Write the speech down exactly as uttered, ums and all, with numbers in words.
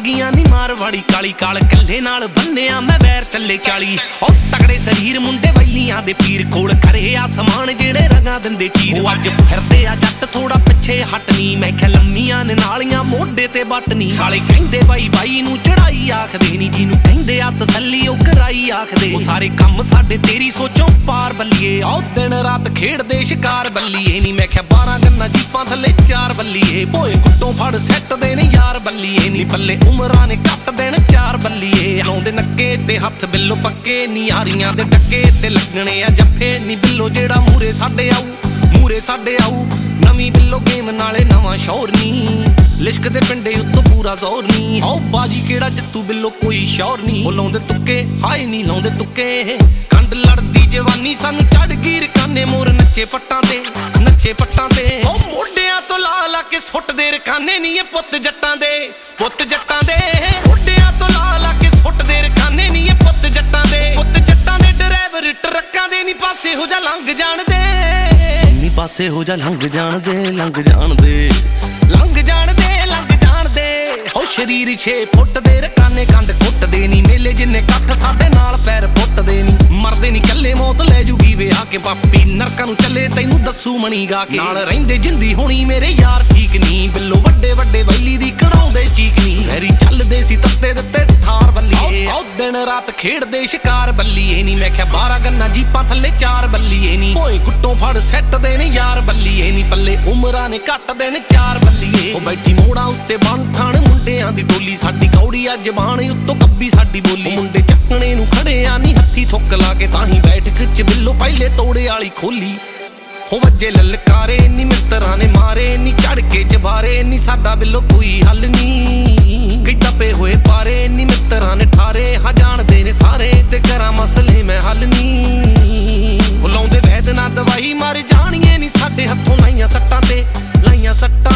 ਲੱਗੀਆਂ ਨੀ ਮਾਰਵਾੜੀ ਕਾਲੀ ਕਾਲ ਕੱਲੇ ਨਾਲ ਬੰਨਿਆ ਮੈਂ ਵੈਰ ਚੱਲੇ ਚਾਲੀ ਉਹ ਤਗੜੇ ਸਰੀਰ ਮੁੰਡੇ ਵੈਲੀਆਂ ਦੇ ਪੀਰ ਕੋਲ ਖਰੇ ਆ ਸਮਾਨ ਜਿਹੜੇ ਰੰਗਾਂ ਦਿੰਦੇ ਚੀਰ ਉਹ ਅੱਜ ਫਿਰਦੇ ਆ ਜੱਟ ਥੋੜਾ ਪਿੱਛੇ ਹਟਨੀ ਮੈਂ ਕਿਹਾ ਲੰਮੀਆਂ ਨੇ ਨਾਲੀਆਂ ਮੋਢੇ ਤੇ ਬੱਟਨੀ ਸਾਲੇ ਕਹਿੰਦੇ ਬਾਈ ਬਾਈ ਨੂੰ ਚੜਾਈ ਆਖਦੇ ਨੀ ਜਿਹਨੂੰ ਕਹਿੰਦੇ ਆ ਤਸੱਲੀ ਉਹ ਕਰਾਈ ਆਖਦੇ ਉਹ ਸਾਰੇ ਕੰਮ ਸਾਡੇ ਤੇਰੀ ਸੋਚੋਂ ਪਾਰ ਬੱਲੀਏ ਆਓ ਦਿਨ ਰਾਤ ਖੇਡਦੇ ਸ਼ਿਕਾਰ ਬੱਲੀਏ ਨੀ ਮੈਂ ਕਿਹਾ ਬਾਰਾਂ ਗੰਨਾ ਜੀਪਾਂ ਥੱਲੇ ਚਾਰ ਬੱਲੀਏ ਭੋਏ ਗੁੱਟੋਂ ਫੜ ਸੱਟਦੇ ਨੇ ਯਾਰ ਬੱਲੀਏ ਨੀ ਪੱਲੇ ਉਮਰਾਂ ਨੇ ਕੱਟ ਦੇਣ ਚਾਰ ਬੱਲੀਏ ਲਾਉਂਦੇ ਨੱਕੇ ਤੇ ਹੱਥ ਬਿੱਲੋ ਪੱਕੇ ਨੀ ਯਾਰੀਆਂ ਦੇ ਟੱਕੇ ਤੇ ਲੱਗਣੇ ਆ ਜੱਫੇ ਨੀ ਬਿੱਲੋ ਜਿਹੜਾ ਮੂਰੇ ਸਾਡੇ ਆਊ ਮੂਰੇ ਸਾਡੇ ਆਊ ਨਵੀਂ ਬਿੱਲੋ ਗੇਮ ਨਾਲੇ ਨਵਾਂ ਸ਼ੌਰ ਨੀ ਲਿਸ਼ਕ ਦੇ ਪਿੰਡੇ ਉੱਤੋਂ ਪੂਰਾ ਜ਼ੋਰ ਨੀ ਆਓ ਬਾਜੀ ਕਿਹੜਾ ਜਿੱਤੂ ਬਿੱਲੋ ਕੋਈ ਸ਼ੌਰ ਨੀ ਉਹ ਲਾਉਂਦੇ ਤੁੱਕੇ ਹਾਏ ਨੀ ਲਾਉਂਦੇ ਤੁੱਕੇ ਕੰਡ ਲੜਦੀ ਜਵਾਨੀ ਸਾਨੂੰ ਚੜ ਗਈ ਰਕਾਨੇ ਮੋਰ ਨੱਚੇ ਪੱਟਾਂ ਤੇ ਨੱਚੇ ਪੱਟਾਂ ਤੇ ਉਹ ਮੋਢਿਆਂ ਤੋਂ ਲਾ ਲਾ ਕੇ ਸੁੱਟਦੇ ਰਕਾਨੇ ਨੀ ਇਹ ਪੁੱਤ ਜੱਟਾਂ ਦੇ ਪੁੱਤ ਜੱਟਾਂ ਦੇ ਮੋਢਿਆਂ ਤੋਂ ਲਾ ਲਾ ਕੇ ਸੁੱਟਦੇ ਰਕਾਨੇ ਨੀ ਇਹ ਪੁੱਤ ਜੱਟਾਂ ਦੇ ਪੁੱਤ ਜੱਟਾਂ ਦੇ ਡਰਾਈਵਰ ਟਰੱਕਾਂ ਦੇ ਨੀ ਪਾਸੇ ਹੋ ਜਾ ਲੰਘ ਜਾਣਦੇ ਨੀ ਪਾਸੇ ਹੋ ਜਾ ਲੰਘ ਜਾਣਦੇ ਲੰਘ ਜਾਣਦੇ ਲੰਘ ਜਾਣਦੇ ਲੰਘ ਜਾਣਦੇ ਹੋ ਸ਼ਰੀਰ ਛੇ ਫੁੱਟ ਦੇ ਰਕਾਨੇ ਕੰਡ ਕੁੱਟਦੇ ਨੀ ਮੇਲੇ ਜਿੰਨੇ ਕੱਠ ਸਾਡੇ ਨਾਲ ਪੈਰ ਪੁੱਟਦੇ ਨੀ ਮਰਦੇ ਨੀ ਕੱਲੇ ਮੌਤ ਲੈ ਜੂਗੀ ਵੇ ਆ ਕੇ ਪਾਪੀ ਨਰਕਾਂ ਨੂੰ ਚੱਲੇ ਤੈਨੂੰ ਦੱਸੂ ਮਣੀ ਗਾ ਕੇ ਨਾਲ ਰਹਿੰਦੇ ਜਿੰਦੀ ਹੋਣੀ ਮੇਰੇ ਯਾਰ ਠੀਕ ਨੀ ਬਿੱਲੋ ਵੱਡੇ ਵੱਡੇ ਵੈਲੀ ਦੀ ਕਢਾਉਂਦੇ ਚੀਕ ਨੀ ਵੈਰੀ ਚੱਲਦੇ ਸੀ ਤੱਤੇ ਦਿੱਤੇ ਠਾਰ ਬੱਲੀਏ ਆਓ ਦਿਨ ਰਾਤ ਖੇਡਦੇ ਸ਼ਿਕਾਰ ਬੱਲੀਏ ਨੀ ਮੈਂ ਕਿਹਾ ਬਾਰਾਂ ਗੰਨਾ ਜੀਪਾਂ ਥੱਲੇ ਚਾਰ ਬੱਲੀਏ ਨੀ ਭੋਏ ਗੁੱਟੋਂ ਫੜ ਸੱਟਦੇ ਨੇ ਯਾਰ ਬੱਲੀਏ ਨੀ ਪੱਲੇ ਉਮਰਾਂ ਨੇ ਕੱਟਦੇ ਨੇ ਚਾਰ ਬੱਲੀਏ ਉਹ ਬੈਠੀ ਮੋੜਾਂ ਉੱਤੇ ਬੰਠਾਣ ਮੁੰਡਿਆਂ ਦੀ ਟੋਲੀ ਸਾਡੀ ਕੌੜੀ ਆ ਜ਼ਬਾਨ ਉੱਤੋਂ ਕੱਬੀ ਸਾਡੀ ਬੋਲੀ ਮੁੰਡੇ ਚੱਕਣੇ ਨੂੰ ਖੜੇ ਆ ਨੀ ਹੱਥੀ ਥੁੱਕ ਲਾ ਕੇ ਤਾਂ ਹੀ ਬੈਠ ਖਿੱਚ ਬਿੱਲੋ ਪਹਿਲੇ ਤੋੜੇ ਵਾਲੀ ਖੋਲੀ ਹੋ ਵੱਜੇ ਲਲਕਾਰੇ ਨੀ ਮਿੱਤਰਾਂ ਨੇ ਮਾਰੇ ਨੀ ਚੜ ਕੇ ਚਬਾਰੇ ਨੀ ਸਾਡਾ ਬਿੱਲੋ ਕੋਈ ਹੱਲ ਨੀ ਕਈ ਤਪੇ ਹੋਏ ਪਾਰੇ ਨੀ ਮਿੱਤਰਾਂ ਨੇ ਠਾਰੇ ਹਾਂ ਜਾਣਦੇ ਨੇ ਸਾਰੇ ਤੇ ਕਰਾਂ ਮਸਲੇ ਮੈਂ ਹੱਲ ਨੀ ਉਹ ਲਾਉਂਦੇ ਵੈਦ ਨਾ ਦਵਾਈ ਮਰ ਜਾਣੀਏ ਨੀ ਸਾਡੇ ਹੱਥੋਂ ਲਾਈਆਂ ਸੱਟਾਂ ਤੇ ਲਾਈਆਂ ਸੱਟਾਂ